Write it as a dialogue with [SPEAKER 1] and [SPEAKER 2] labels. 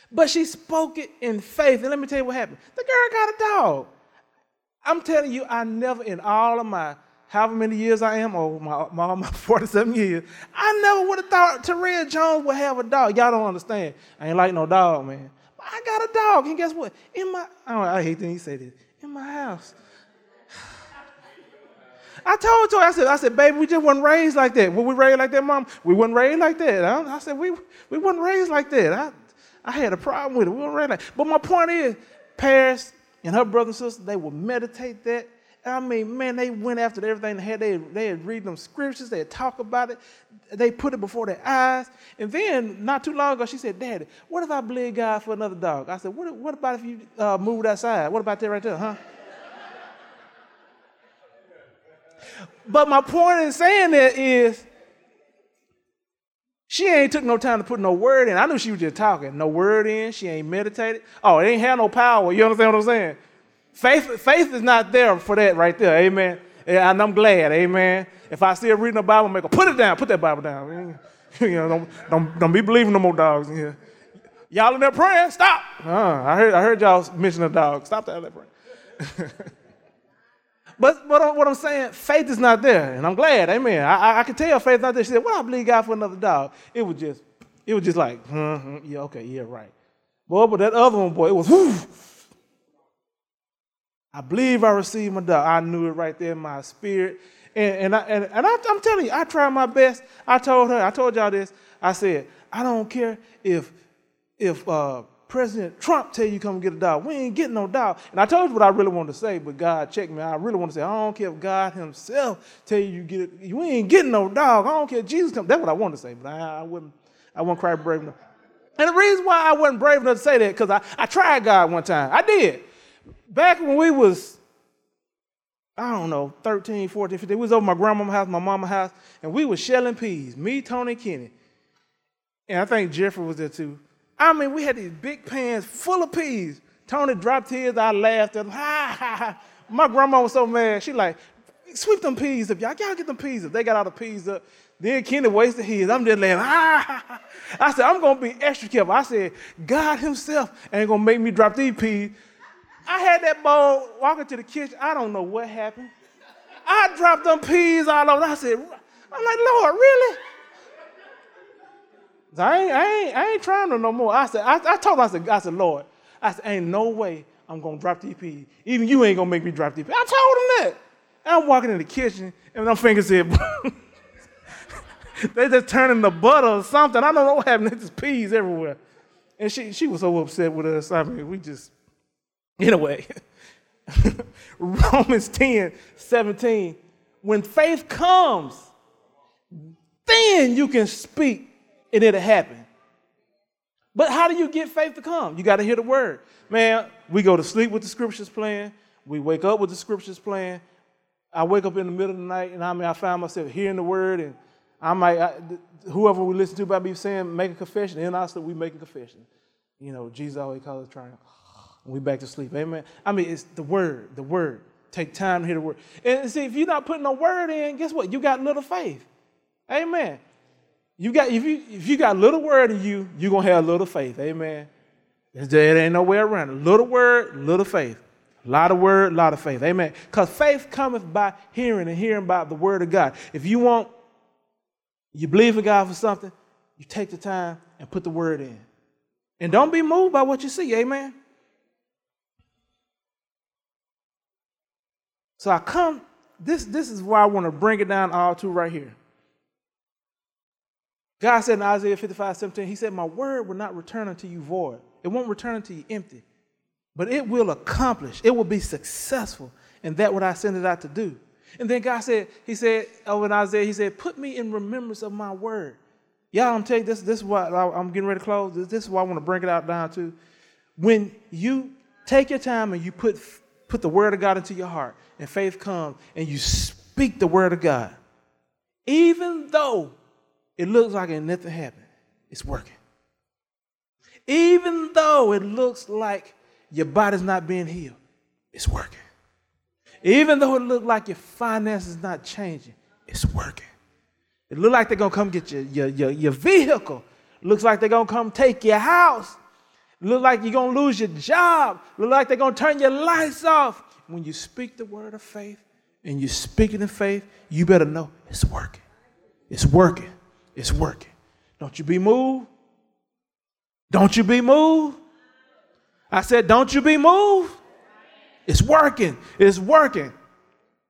[SPEAKER 1] But she spoke it in faith. And let me tell you what happened. The girl got a dog. I'm telling you, I never, in all of my, however many years I am, or my 47 years, I never would have thought Terrell Jones would have a dog. Y'all don't understand. I ain't like no dog, man. But I got a dog. And guess what? I hate that he say this. In my house. I told her, I said, baby, we just wasn't raised like that. Were we raised like that, Mom? We wasn't raised like that. I said, we wasn't raised like that. I had a problem with it. We weren't raised like that. But my point is, Paris and her brother and sister, they would meditate that. I mean, man, they went after everything they had. They had read them scriptures. They had talk about it. They put it before their eyes. And then, not too long ago, she said, Daddy, what if I believe God for another dog? I said, what about if you moved outside? What about that right there, huh? But my point in saying that is, she ain't took no time to put no word in. I knew she was just talking. No word in. She ain't meditated. Oh, it ain't have no power. You understand what I'm saying? Faith is not there for that right there. Amen. And I'm glad. Amen. If I see her reading the Bible, make her put it down. Put that Bible down. You know, don't be believing no more dogs in here. Y'all in there praying? Stop. I heard y'all mention the dog. Stop that praying. But what I'm saying, faith is not there, and I'm glad. Amen. I can tell faith is not there. She said, "Well, I believe God for another dog." It was just like, yeah, okay, yeah, right. Boy, but that other one, boy, it was, whoo. I believe I received my dog. I knew it right there in my spirit, and I'm telling you, I tried my best. I told y'all this. I said, I don't care if President Trump tell you come get a dog. We ain't getting no dog. And I told you what I really wanted to say, but God checked me. I really want to say, I don't care if God himself tell you get it. You ain't getting no dog. I don't care if Jesus come. That's what I wanted to say, but I wouldn't cry brave enough. And the reason why I wasn't brave enough to say that, because I tried God one time. I did. Back when we was, I don't know, 13, 14, 15, we was over my grandmama's house, my mama's house, and we was shelling peas, me, Tony, and Kenny. And I think Jeffrey was there too. I mean, we had these big pans full of peas. Tony dropped his, I laughed at him. Ha, ha, ha. My grandma was so mad. She like, sweep them peas up. Y'all get them peas up. They got all the peas up. Then Kenny wasted his. I'm just laughing. Ha, ha, ha. I said, I'm going to be extra careful. I said, God himself ain't going to make me drop these peas. I had that bowl walking to the kitchen. I don't know what happened. I dropped them peas all over. I said, I'm like, Lord, really? I ain't trying to no more. I told him, I said, Lord, ain't no way I'm going to drop these peas. Even you ain't going to make me drop these peas. I told him that. And I'm walking in the kitchen, and my fingers said, they just turning the butter or something. I don't know what happened. There's just peas everywhere. And she was so upset with us. I mean, we just, anyway. Romans 10:17. When faith comes, then you can speak. And it'll happen. But how do you get faith to come? You got to hear the word. Man, we go to sleep with the scriptures playing. We wake up with the scriptures playing. I wake up in the middle of the night, and I find myself hearing the word, and whoever we listen to by me saying, make a confession, and also we make a confession. You know, Jesus always calls us trying, and we back to sleep. Amen. I mean, it's the word. Take time to hear the word. And see, if you're not putting no word in, guess what? You got little faith. Amen. If you got little word in you, you're going to have little faith. Amen. There ain't no way around it. Little word, little faith. A lot of word, a lot of faith. Amen. Because faith cometh by hearing, and hearing by the word of God. If you believe in God for something, you take the time and put the word in. And don't be moved by what you see. Amen. So this is why I want to bring it down all to right here. God said in Isaiah 55:17, he said, my word will not return unto you void. It won't return unto you empty, but it will accomplish. It will be successful in that what I sent it out to do. And then God said, he said over in Isaiah, he said, put me in remembrance of my word. Y'all, I'm telling you, this is what I'm getting ready to close. This is what I want to bring it out down to. When you take your time and you put the word of God into your heart, and faith comes, and you speak the word of God, even though it looks like nothing happened, it's working. Even though it looks like your body's not being healed, it's working. Even though it looks like your finances not changing, it's working. It looks like they're going to come get your vehicle. It looks like they're going to come take your house. Look like you're going to lose your job. Look like they're going to turn your lights off. When you speak the word of faith and you speak it in faith, you better know it's working. It's working. It's working. Don't you be moved. Don't you be moved. I said, don't you be moved. It's working. It's working.